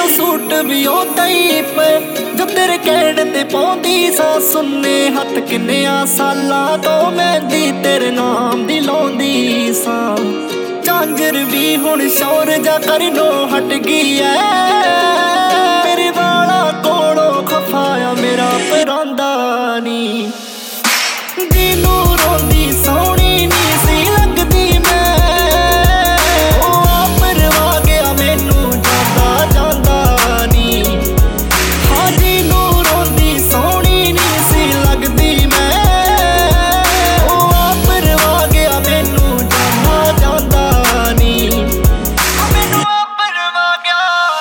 Suit भी ओदा ही पे जो तेरे कहने ते पाउंदी सा सुन्ने हथ किन्नियां सालां तो मेहंदी तेरे नाम दी लाउंदी सा झांजर भी हुण शौर जा करनो हट गई है मेरे वाला कोलों खफाया मेरा परांदा नी दिनू रोंदी सोहनी नी सी लगदी मैं ओ आप रवा गया मैनू जांदा जांदा नी हाँ दिनू रोंदी सोहनी नी सी लगदी मैं ओ आप रवा गया मैनू जांदा जांदा नी मैनू आप रवा गया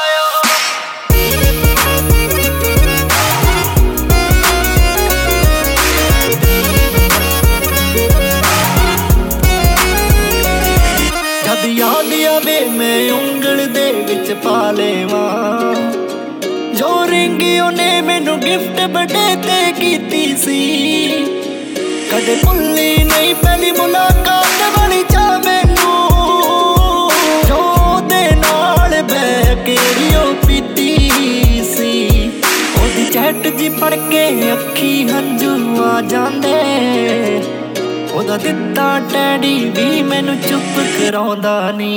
जद याद आवे मैं उंगल दे विच पा लेवां जो रिंग उन्हें मैनू गिफ्ट बर्थडे ते कीती सी कदे भुल्ली नहीं पहली मुलाकात वाली चा मैनू जो दे नाल बैठ के रियो पीती सी ओदी चैट जी पढ़ के अखी हंजू आ जांदे ओदा दिता डैडी भी मैनू चुप कराउंदा नी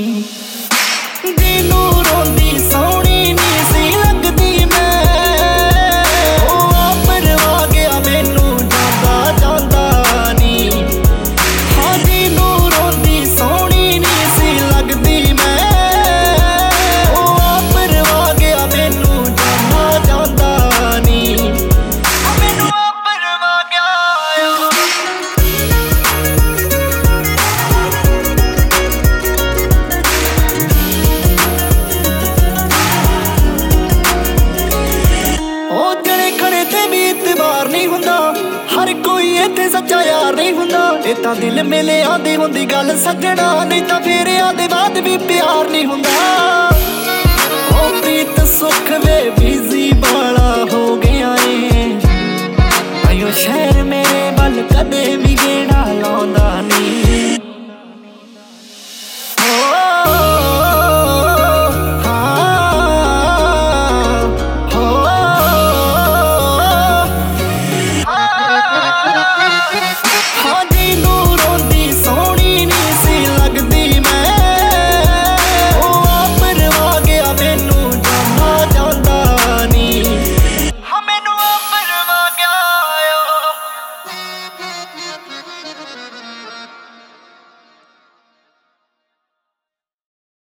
दिनू रोंदी सोहनी नी सी लगदी मैं ओ आप रवा गया मैनू जांदा जांदा नी हाँ दिनू रोंदी सोहनी नी सी लगदी मैं ओ आप रवा गया मैनू जांदा जांदा नी मैनू आप रवा गया हर कोई इत्थे सच्चा यार नहीं हुंदा ये तां दिल मिले आंदी हुंदी गल सजना नहीं तां फेरे आंदे बाद भी प्यार नहीं हुंदा।